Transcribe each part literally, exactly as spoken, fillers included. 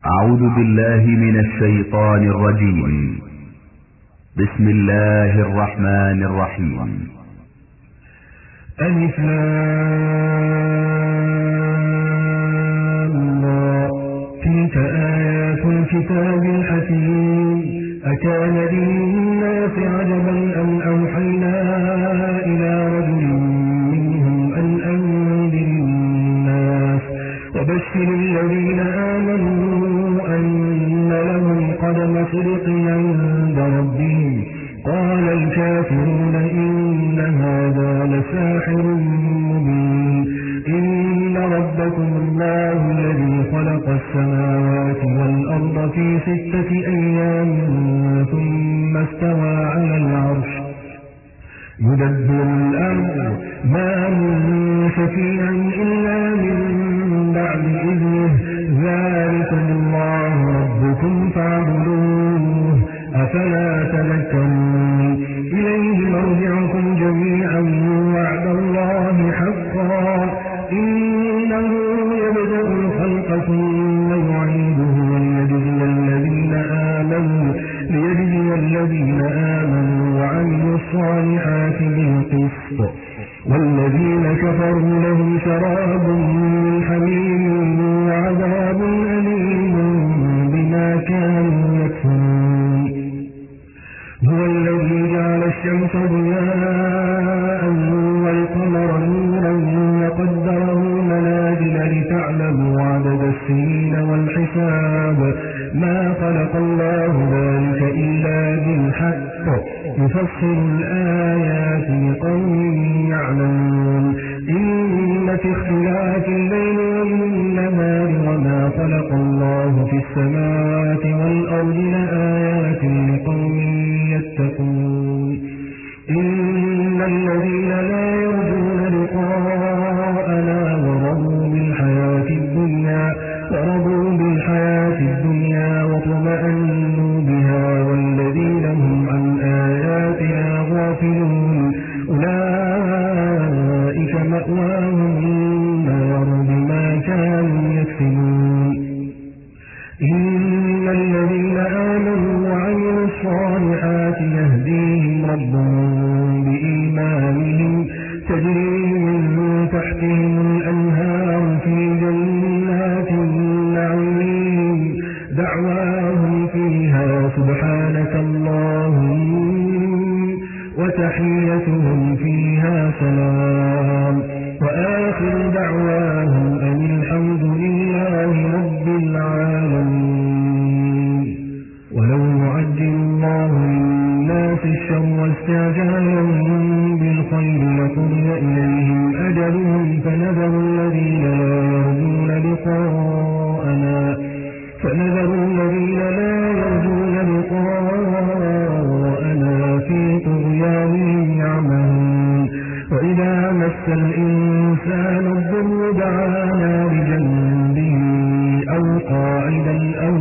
أعوذ بالله من الشيطان الرجيم. بسم الله الرحمن الرحيم. ألف لام را تلك آيات الكتاب الحكيم. أكان للناس عجبا أن أوحينا إلى رجل منهم أن أنذر الناس وبشر الذين آمنوا أن لهم قدم صدق عند ربهم. قال الكافرون إن هذا لساحر مبين. إن ربكم الله الذي خلق السماوات والأرض في ستة أيام ثم استوى على العرش يدبر الأمر ما من شفيع إلا من بعد إذنه. ذلكم الله ربكم فاعبدوه أفلا تذكرون. إليه مرجعكم جميعا وعد الله حقا. إنه يبدأ الخلق ثم يعيده ليجزي الذين آمنوا ليجزي الذين آمنوا وعملوا الصالحات بالقسط والذين كفروا لهم شراب من حميم وعذاب أليم بما كانوا يكفرون. هو الذي جعل الشمس ضياء والقمر نورا وقدره منازل لتعلموا عدد السنين والحساب. ما خلق الله ذلك إلا بالحق يفصل الآيات لقوم يعلمون. إن في اختلاف الليل والنهار وما خلق الله في السماوات والأرض لآيات لقوم يتقون. إن الذين لا يرجون لقاءنا ورضوا بالحياة الدنيا ورضوا بالحياة الدنيا وطمأنوا بها والذين هم عن آياتنا غافلون أولئك مأواهم النار بما كانوا يكسبون. إن الذين آمنوا وعملوا الصالحات يهديهم ربهم بإيمانهم تجري من تحتهم الأنهار في جنات النعيم دعواهم فيها سبحانك اللهم وتحيتهم فيها سلام وآخر دعواهم أن الحمد لله رب العالمين. ولو يعجل الله للناس الشر واستعجالهم بالخير لقضي إليهم أجلهم فنذر الذين لا يرجون لقاءنا فنذر الذين لا يرجون لقاءنا في طغيانهم يعمهون. وإذا مس الإنسان الضر دعانا لجنبه أو قاعدا أو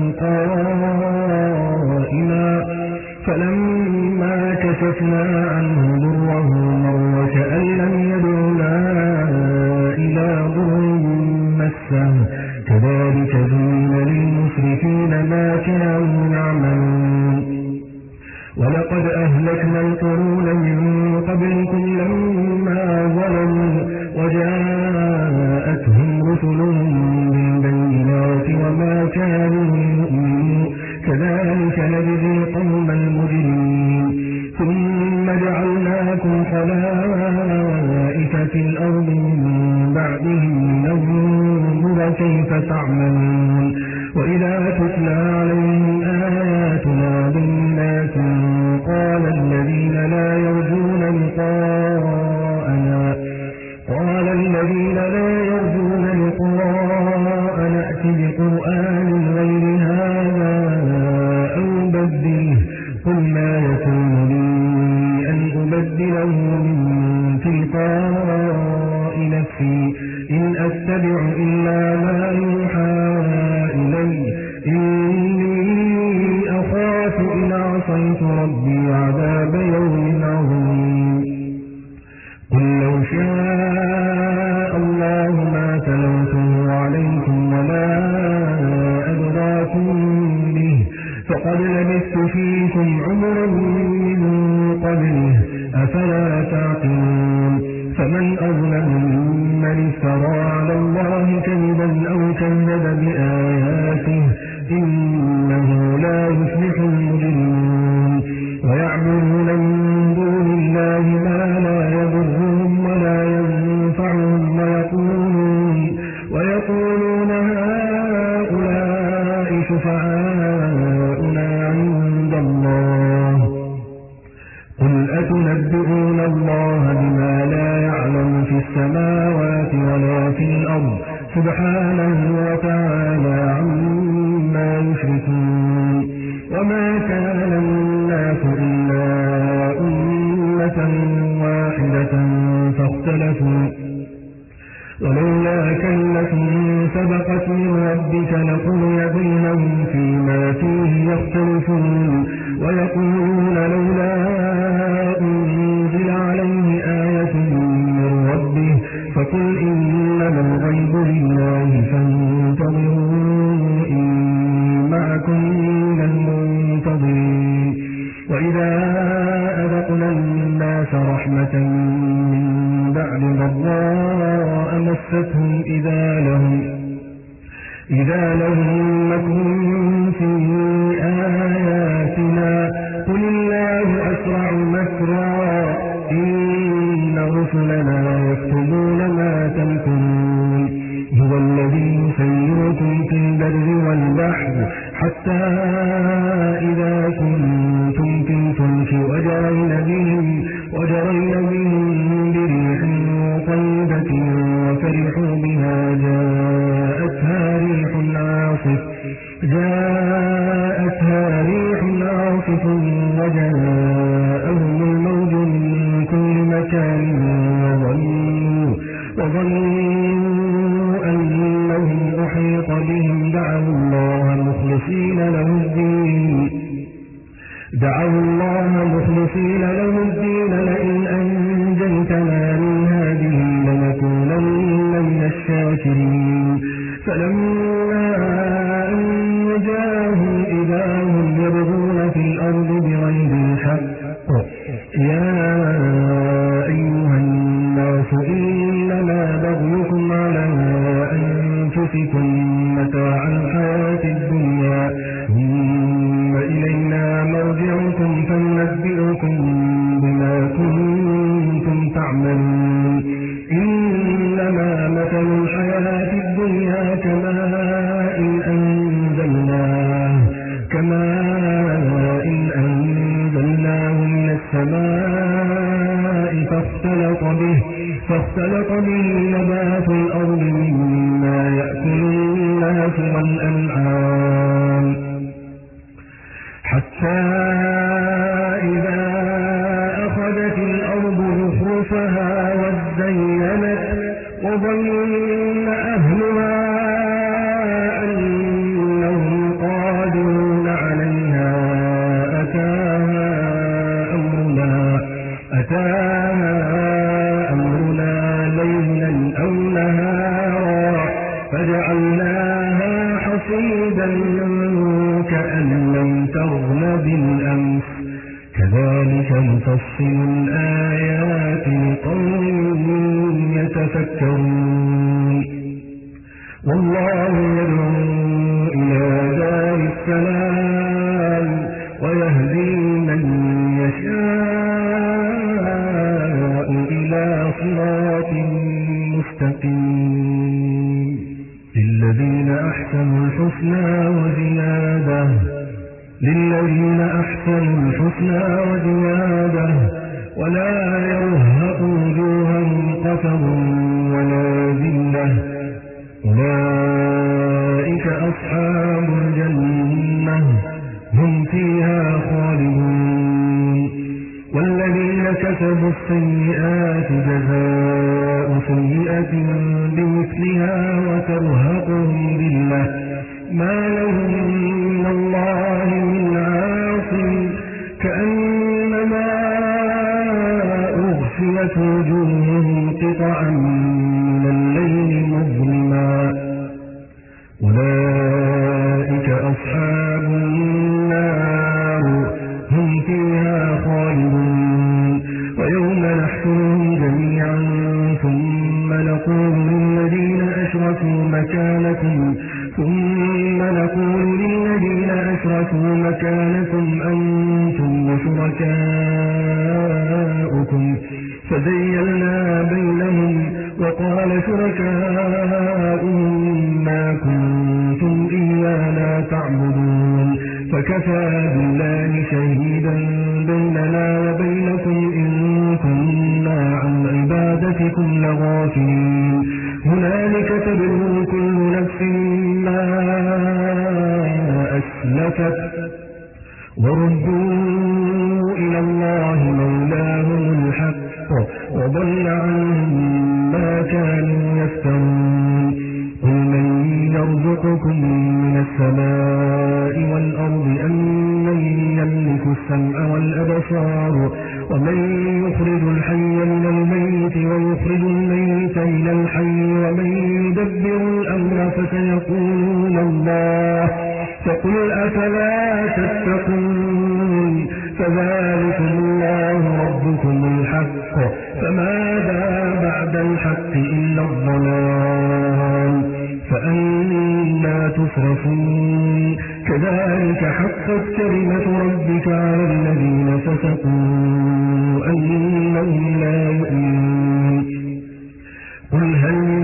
قائما فلما كشفنا عنه ضره مر كأن لم يدعنا إلى ضر مسه. كذلك زين للمسرفين ما كانوا يعملون. ولقد أهلكنا القرون من قبلكم لما ظلموا وجاءتهم رسلهم بالبينات وما كانوا يؤمنون. كذلك نجزي القوم المجرمين. ثم جعلناكم خلائف في الأرض من بعدهم ننظر كيف تعملون. وإذا تتلى عليهم آياتنا بينات قال الذين لا يرجون لقاءنا قال الذين لا يرجون لقاءنا ائت بقرآن غير هذا أو بدله. قل ما يكون لي أن أبدله من تلقاء نفسي إن أتبع إلا ما يوحى إلي إني أخاف إن عصيت ربي عذاب يوم عظيم. قل لو شاء الله ما تلوته عليكم ولا أدراكم يعمركم عمرا من قبله أفلا تعقلون فمن أظلم ممن افترى على الله كذبا أو كذب بآياته إنه لا يفلح المجرمون ويعبدون من دون الله ما لا يضرهم ولا ينفعهم ويقولون, ويقولون هؤلاء شفعاؤنا عند الله قل أتنبئون الله بما لا يعلم في السماوات ولا في الأرض سبحانه وتعالى عما يشركون وما كان الناس إلا أمة واحدة فاختلفوا ولولا كلمة سبقت من ربك لقضي بينهم فيما فيه يختلفون ويقولون لولا أنزل عليه آية من ربه فقل إنما الغيب لله فانتظروا إني معكم من المنتظرين وإذا أذقنا الناس رحمة من بعد ضراء مستهم إذا لهم إذا لهم مكر في آياتنا قل الله أسرع مكرا إن رسلنا يكتبون ما تمكرون هو الذي يسيركم في البر والبحر حتى إذا كنتم في الفلك وجرين بهم وجرين بهم بريح طيبة وفرحوا بها جاءتها ريح عاصف جاءتها ريح عاصف وجاءهم الموج من كل مكان وظنوا وظنوا أنهم أحيط بهم دعوا الله مخلصين له الدين دعوا الله مخلصين له الدين لئن أنجيتنا من هذه لنكونن من الشاكرين فلما أنجاهم إذا هم يبغون في الأرض بغير الحق يا أيها الناس إنما بغيكم على أنفسكم متاع الحياة الدنيا ثم إلينا مرجعكم فننبئكم بما كنتم تعملون إنما مثل الحياة الدنيا كماء إن أنزلناه كماء إن أنزلناه من السماء فاختلط به فاختلط به نبات الأرض مما يأكل الناس والأنعام حتى إذا أخذت الأرض زخرفها وازينت وظن أهلها أنهم قادرون عليها أتاها أمرنا أتاها أمرنا ليلا أو نهارا فجعلناها حصيدا كأن لم تغن بالأمس كذلك نفصل الآيات لقوم يتفكرون والله يدعو إلى دار السلام ويهدي من يشاء إلى صراط مستقيم للذين أحسنوا الحسنى وزيادة للذين أحسنوا الحسنى وزيادة ولا يرهق وجوههم قتر ولا ذلة أولئك أصحاب الجنة هم فيها خالدون والذين كسبوا السيئات جزاء سيئة بمثلها وترهقهم ذلة ما لهم من الله من عاصم كأنما أغشيت وجوههم قطعا من الليل مظلما أولئك أصحاب النار نقول للذين أشركوا مكانكم أنتم وشركاؤكم فزيلنا بينهم وقال شركاؤهم ما كنتم إيانا تعبدون فكفى بالله شهيدا بيننا وبينكم إن كنا عن عبادتكم لغافلين هنالك تبلو كل نفس ما أسلفت وردوا إلى الله مولاهم الحق وضل عنهم ما كانوا يفترون قل من يرزقكم من السماء والأرض أم من يملك السمع والأبصار ومن يخرج الحي من الميت ويخرج الميت من الحي ومن يدبر الأمر فسيقولون الله فقل أفلا تتقون فذلكم الله ربكم الحق فماذا بعد الحق إلا الضلال فأنا تصرفون كذلك حقت كلمة ربك على الذين فسقوا أنهم لا يؤمنون قل هل من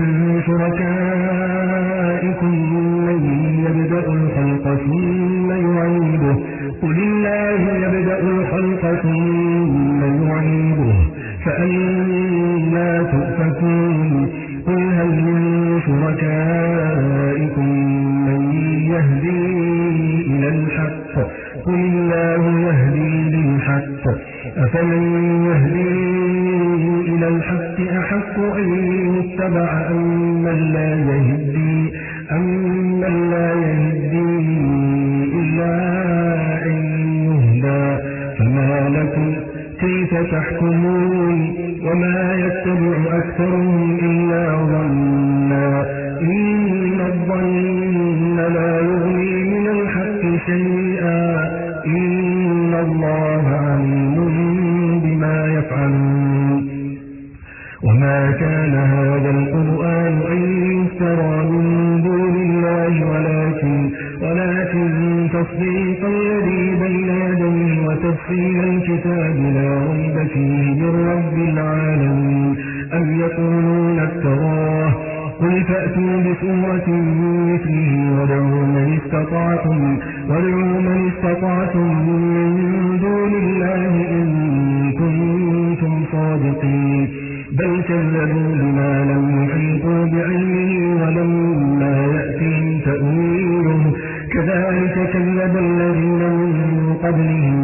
شركائكم من يبدأ الخلق ثم يعيده قل الله يبدأ الخلق ثم يعيده فأنا تؤفكون قل هل من شركائكم من يهدي إلى الحق قل الله يهدي للحق أفمن يهدي إلى الحق أحق أن يتبع أم من لا يهدي أم من لا يهدي إلا أن يهدى فما لكم كيف تحكمون وما يتبع أكثرهم إلا ظنا إن الظن لا يغني من الحق شيئا إن الله عليم بما يفعلون وما كان هذا القرآن أن يفترى من دون الله ولكن ولكن تصديق الذي بين يديه وتفصيل الكتاب لا ريب فيه من رب العالمين أم يقولون افتراه قل فأتوا بسورة مثله ودعوا من استطعتم ودعوا من استطعتم من دون الله إن كنتم صادقين بل كذبوا بما لم يحيطوا بعلمه ولما يأتهم تأويله كذلك كذب الذين من قبلهم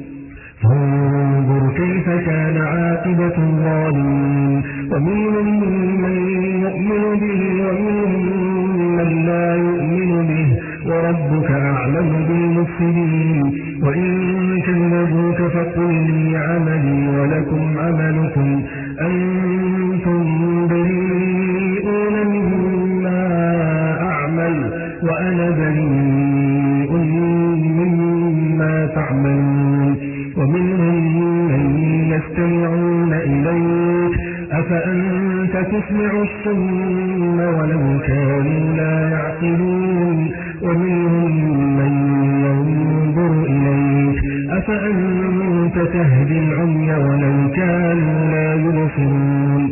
فانظر كيف كان عاقبة الظالمين ومنهم من يؤمن به ومنهم من لا يؤمن به وربك أعلم بالمفسدين وإن كذبوك فقل لي عملي ولكم عملكم أنتم بريئون مما أعمل وأنا بريء مما تعملون ومنهم من يستمعون إليك أفأنت تسمع الصم ولو كانوا لا يعقلون ومنهم من ينظر إليك أفأنت تهدي العمي ولو كانوا لا يبصرون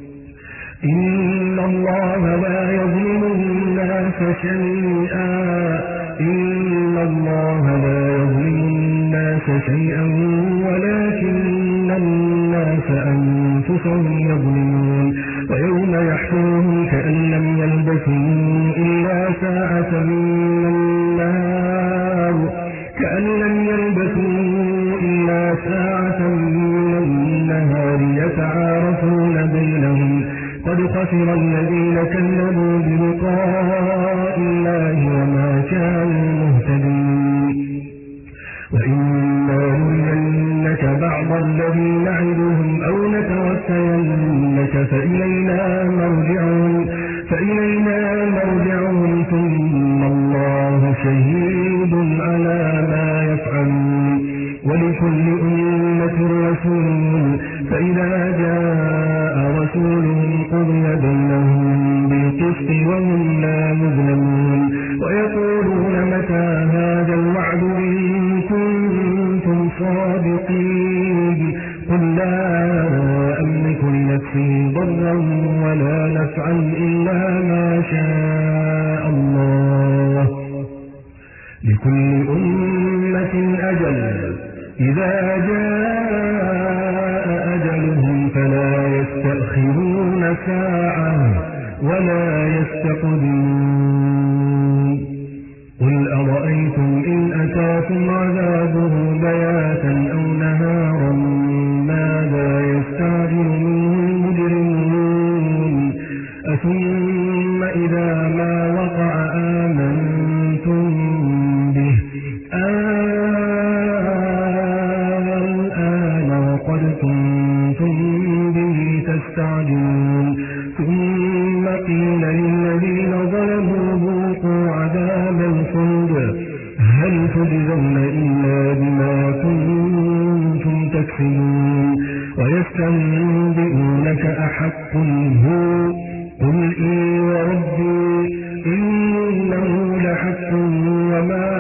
إن الله لا يظلم الناس شيئا إن الله لا يظلم الناس شيئا ولكن الناس أنفسهم يظلمون ويوم يحشرهم كأن لم يلبثوا إلا ساعة من النار كأن لم يلبثوا إلا ساعة من النهار يتعارفون بينهم قد خسر الذين كذبوا بلقاء الله وما كانوا مهتدين وإما نرينك بعض الذي نعدهم أو نتوفينك فإلينا مرجعهم فإلينا مرجعهم ثم الله شهيد على ما يفعلون ولكل أمة رسول فإذا جاء رسولهم قضي بينهم بالقسط وهم لا يظلمون ويقولون متى هذا الوعد إن كنتم صادقين قل لا أملك لنفسي ضرا ولا نفعا إلا ما شاء الله لكل أمة أجل إذا جاء أجلهم فلا يستأخرون ساعة ولا يستقدمون قل أرأيتم إن أتاكم عذابه بياتا أو نهارا ماذا يستعجل منه المجرمون أثم إذا ما وقع آمنتم به الآن وقد كنتم به تستعجلون ثم قيل للذين ظلموا ذوقوا عذاب الخلد هل تجزون إلا بما كنتم تكسبون ويستنبئونك أحق هو قل إي وربي إنه لحق وما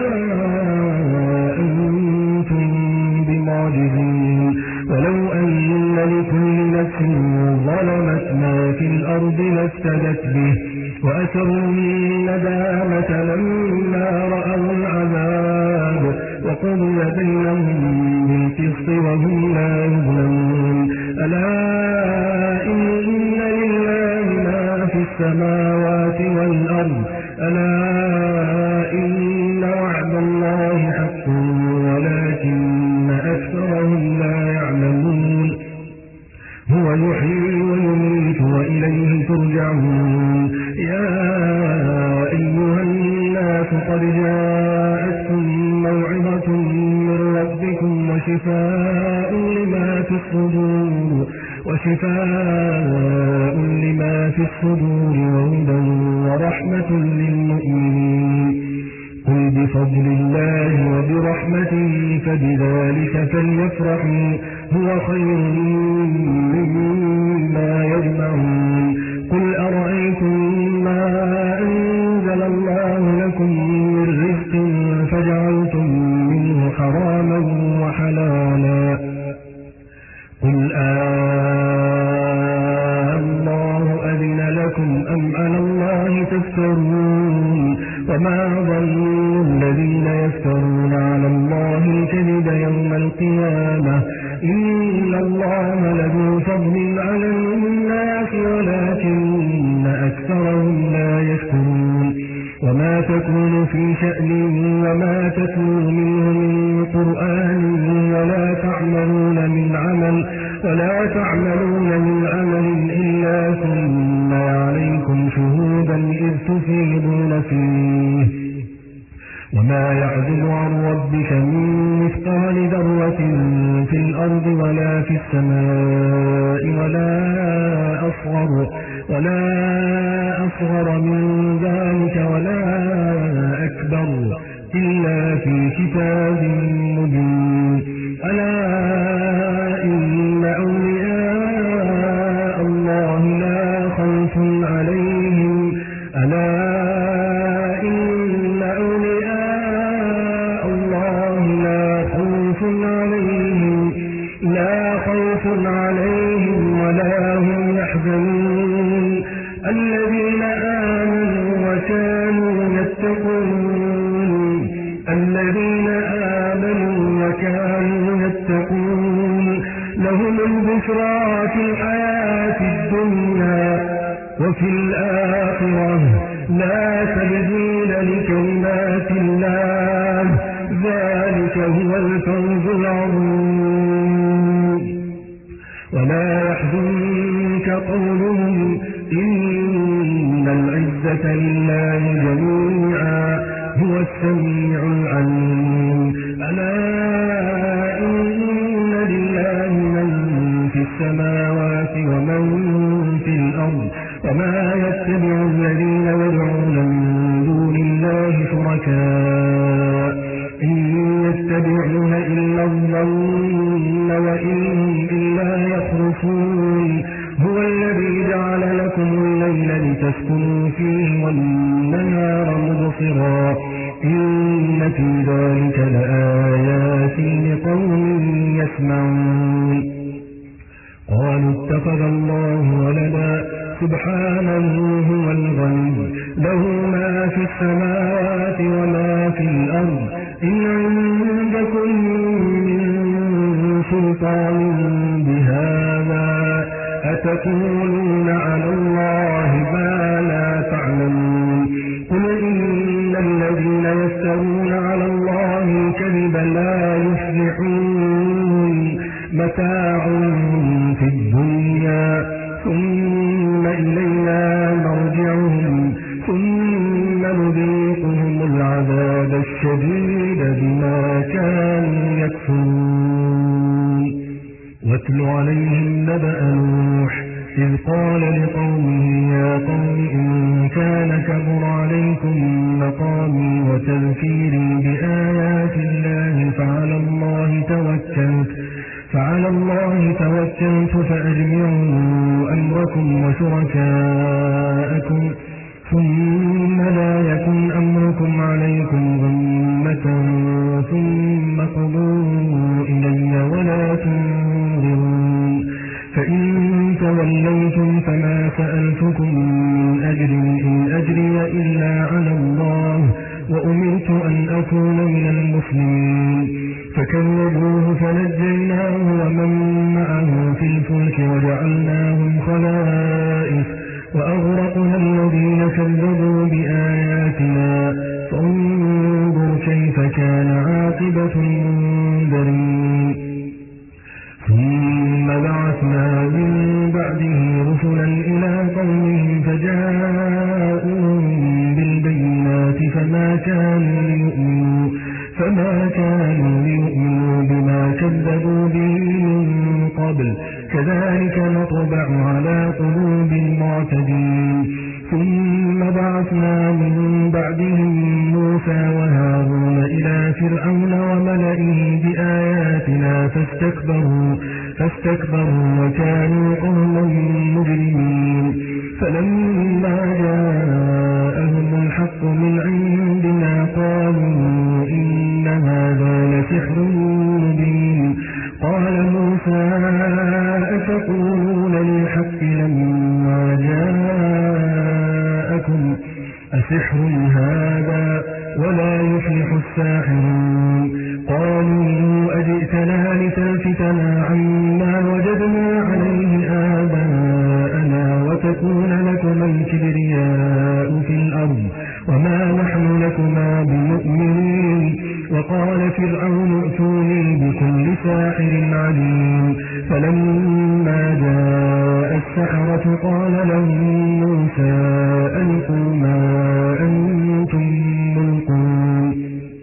أنتم بمعجزين ولو أن لكل نفس ظلمت ما في الأرض لافتدت به وأسروا الندامة لما رأوا العذاب وقضي بينهم بالقسط وهم لا يظلمون ألا إن لله ما في السماوات والأرض ألا إن وعد الله حق ولكن أكثرهم لا يعلمون هو يحيي ويميت وإليه ترجعون يا أيها الناس قد جاءتكم موعظة من ربكم وشفاء لما في الصدور وشفاء لما في الصدور وهدى ورحمة للمؤمنين قل بفضل الله وبرحمته فبذلك فليفرحوا هو خير مما يجمعون قل أرأيتم ما أنزل الله لكم من رزق فجعلتم منه حراما وحلالا قل آه الله أذن لكم أم على الله تفترون وما ظن الذين يفترون على الله الكذب يوم القيامة إن الله لذو فضل على الناس ولكن أكثرهم لا يشكرون وما تكون في شأن وما تتلو منه من قرآن ولا تعملون من عمل ولا تعملون من عمل إلا كنا عليكم شهودا إذ تفيضون فيه وما يعزب عن ربك من مثقال ذرة في الأرض ولا في السماء ولا أصغر ولا أصغر من ذلك ولا أكبر إلا في كتاب مبين ألا إن أولياء الله لا خوف عليهم ألا إن أولياء الله لا خوف عليهم لا خوف عليهم ولا هم يحزنون الذين آمنوا وكانوا يتقون الذين آمنوا وكانوا يتقون لهم البشرى في الحياة الدنيا وفي الآخرة لا تبديل لكلمات الله ذلك هو الفوز العظيم ولا يحزنك قولهم إن العزة لله جميعا هو السميع العليم ألا إن لله من في السماوات ومن في الأرض وما يتبع الذين يدعون من دون الله شركاء إن يتبعون إلا الظن وإن إلا يخرصون هو الذي جعل لكم الليل لتسكنوا فيه والنهار مبصرا إن في ذلك لآيات لقوم يسمعون قالوا اتخذ الله ولدا سبحانه هو الغني له ما في السماوات وما في الأرض إن عندكم من سلطان بهذا أتقولون على الله ما لا تعلمون قل إن الذين يفترون على الله الكذب لا يفلحون متاع في الدنيا ثم إلينا مرجعهم ثم نذيقهم العذاب الشديد بما كانوا يكفرون واتل عليهم نبأ نوح إذ قال لقومه يا قوم إن كان كبر عليكم مقامي وتذكيري بآيات الله فعلى الله توكلت فعلى الله توكلت فأجمعوا أمركم وشركاءكم ثم لا يكن أمركم عليكم غمة ثم قضوا إلي ولا تنظرون فإن توليتم فما سألتكم من أجر إن أجري إلا على الله وأمرت أن أكون من المسلمين فكذبوه فنجيناه ومن معه في الفلك وجعلناهم خلائف وأغرقنا الذين كذبوا بآياتنا فانظر كيف كان عاقبة المنذرين ثم بعثنا من بعده رسلا إلى قومهم فجاءوهم بالبينات فما كانوا ليؤمنوا فما كانوا ليؤمنوا بما كذبوا به من قبل كذلك نطبع على قلوب المعتدين ثم بعثنا من بعدهم موسى وهارون إلى فرعون وملئه بآياتنا فاستكبروا فاستكبروا وكانوا قوما مجرمين فلما جاءهم الحق من عندنا قالوا إن هذا لسحر مبين قال موسى أتقولون للحق لما جاءكم أسحر هذا ولا يفلح الساحرون قالوا أجئتنا لتلفتنا عما وجدنا عليه آباءنا وتكون لكما الكبرياء في الأرض وما نحن لكما بمؤمنين وقال فرعون ائتوني بكل ساحر عليم فلما جاء السحرة قال لهم موسى ألقوا ما أنتم ملقون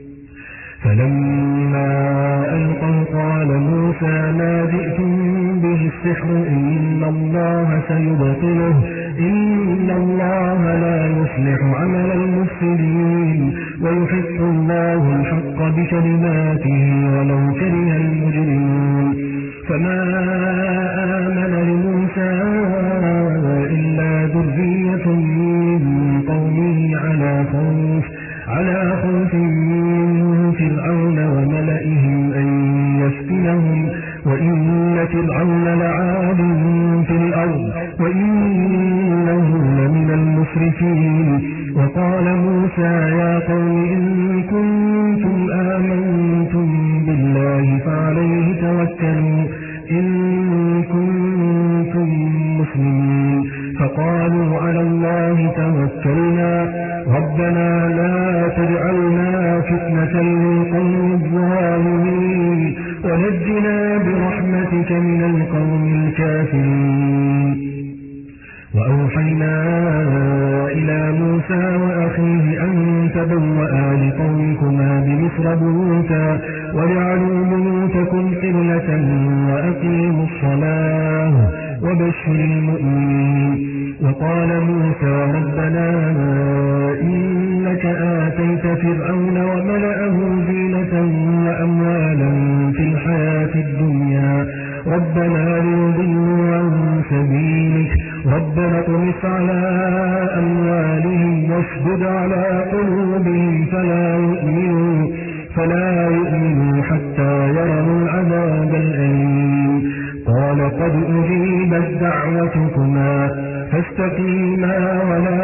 فلما ألقوا قال موسى ما جئتم به السحر إن الله سيبطله إن الله لا يصلح عمل المفسدين ويحق الله الحق بكلماته ولو كره المجرمون فما آمن لموسى إلا ذرية من قومه على خوف على خوف من فرعون وملئهم أن يفتنهم وإن فرعون لعال في الأرض وإنه لمن المسرفين وقال موسى يا قوم إن كنتم آمنتم بالله فعليه توكلوا إن كنتم مسلمين فقالوا على الله توكلنا ربنا لا تجعلنا فتنة للقوم الظالمين ونجنا برحمتك من القوم الكافرين وأوحينا إلى موسى وأخيه أن تبوأ لقومكما بمصر بيوتا وجعلوا بيوتكم قبلة وأقيموا الصلاة وبشر المؤمنين وقال موسى ربنا إنك آتيت فرعون وملأه زينة وأموالا في الحياة الدنيا ربنا ليضلوا عن سبيلك ربنا اطمس على أموالهم واشدد على قلوبهم فلا يؤمنوا فلا يؤمنوا حتى يروا العذاب الأليم قال قد أجيبت دعوتكما فاستقيما ولا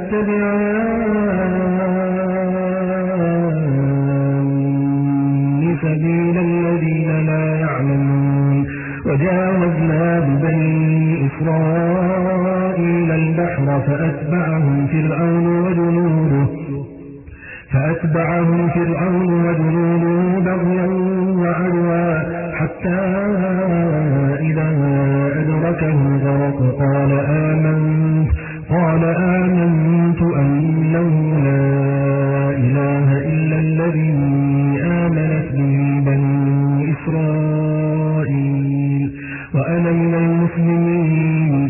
تتبعان سبيل الذين لا يعلمون وجاوزنا ببني إسرائيل البحر فأتبعهم فرعون وجنوده فأتبعهم فرعون وجنوده بغيا وعدوا حتى إذا أدركه الغرق قال آمنت قال آمنت أنه لا إله إلا الذي آمنت به بني إسرائيل وأنا من المسلمين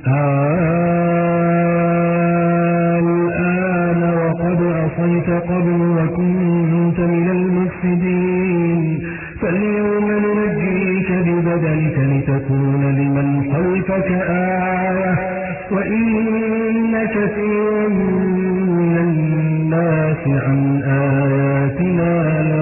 الآن وقد عصيت قبل وكنت من المفسدين فاليوم ننجيك ببدنك لتكون لمن خلفك آية وإن كثيرا من الناس عن آياتنا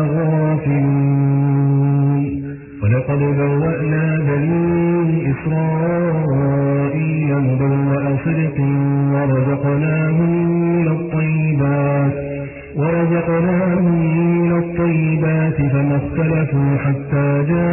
لغافلون ولقد بوأنا بني إسرائيل مبوأ صدق ورزقناهم من الطيبات ورزقناهم من الطيبات فما اختلفوا حتى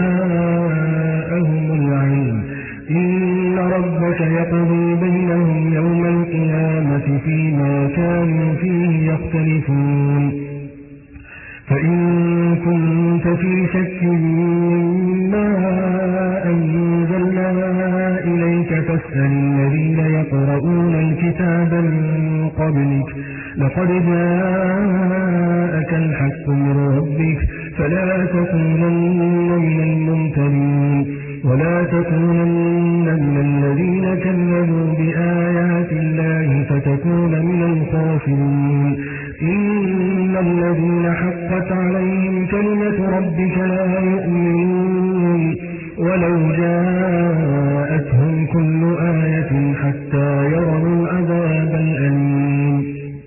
جاءهم العلم إن ربك يقضي بينهم يوم القيامة فيما كانوا فيه يختلفون فإن كنت في شك مما أنزلنا إليك فاسأل الذين يقرؤون الكتاب من قبلك لقد جاءك الحق من ربك فلا تكونن من الممترين ولا تكونن من الذين كذبوا بآيات الله فتكون من الخاسرين إن الذين حقت عليهم كلمة ربك لا يؤمنون ولو جاءتهم كل آية حتى يروا العذاب الأليم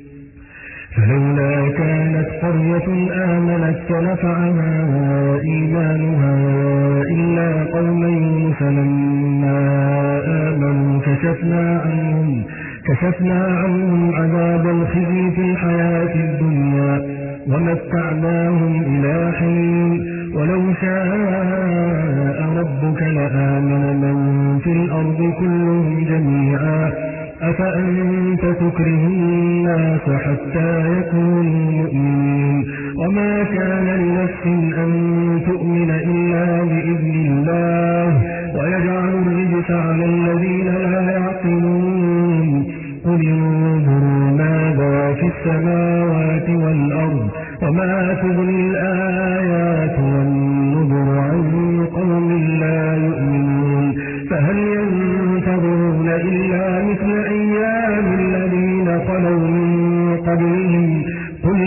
فلولا كانت قرية آمنت فنفعها إيمانها إلا قوم يونس لما آمنوا كشفنا عنهم كشفنا عنهم عذاب الخزي في الحياة الدنيا ومتعناهم إلى حين ولو شاء ربك لآمن من في الأرض كلهم جميعا أفأنت تكره الناس حتى يكونوا مؤمنين وما كان لنفس أن تؤمن إلا بإذن الله ويجعل الرجس على الذين لا يعقلون قل انظروا ماذا في السماوات والأرض وما تغني الآيات والنذر عن قوم لا يؤمنون فهل ينتظرون إلا مثل أيام الذين خلوا من قبلهم قل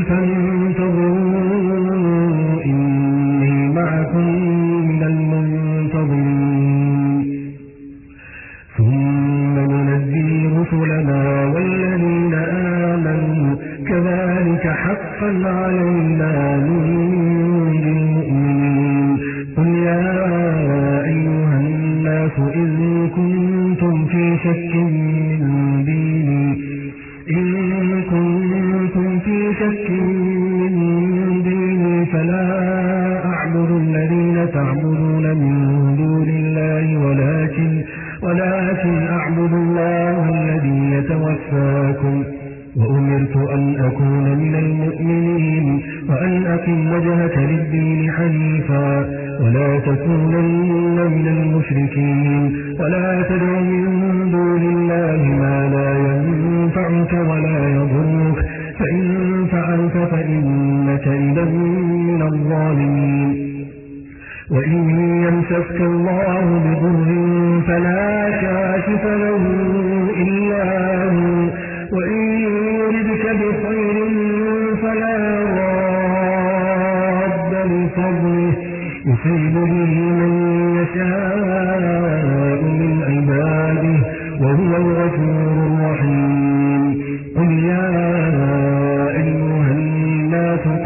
فانتظروا إني معكم من المنتظرين ثم ننجي رسلنا والذين آمنوا كذلك حقا علينا ننجي المؤمنين قل يا أيها الناس إن كنتم في شك من ديني إن كنتم في شك من ديني فلا أعبد الذين تعبدون من دون الله ولكن ولكن أعبد الله الذي يتوفاكم وأمرت أن أكون من المؤمنين وأن أقم وجهك للدين حنيفا ولا تكونن من المشركين ولا تدع من دون الله ما لا ينفعك ولا يضرك فإن فعلت فإنك إذا من الظالمين وإن يمسسك الله بضر فلا كاشف له إلا هو وإن يردك بخير فلا راد لفضله يصيب به من يشاء من عباده وهو الغفور الرحيم قل يا أيها الناس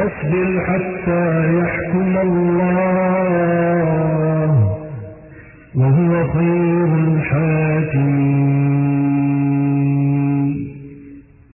فاصبر حتى يحكم الله